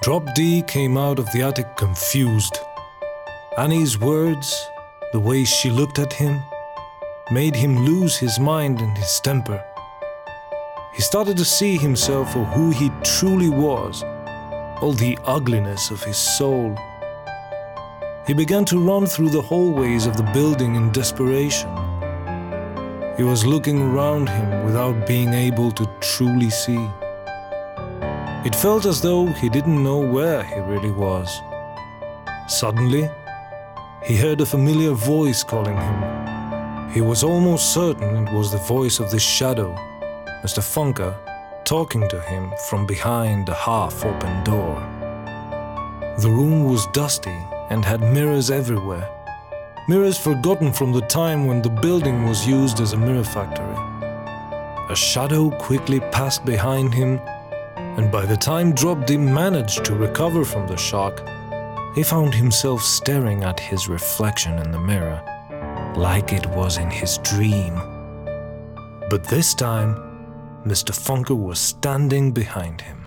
Drop D came out of the attic confused. Annie's words, the way she looked at him, made him lose his mind and his temper. He started to see himself for who he truly was, all the ugliness of his soul. He began to run through the hallways of the building in desperation. He was looking around him without being able to truly see. It felt as though he didn't know where he really was. Suddenly, he heard a familiar voice calling him. He was almost certain it was the voice of the shadow, Mr. Funke, talking to him from behind the half-open door. The room was dusty and had mirrors everywhere. Mirrors forgotten from the time when the building was used as a mirror factory. A shadow quickly passed behind him, and by the time Drop D managed to recover from the shock, he found himself staring at his reflection in the mirror, like it was in his dream. But this time, Mr. Funke was standing behind him.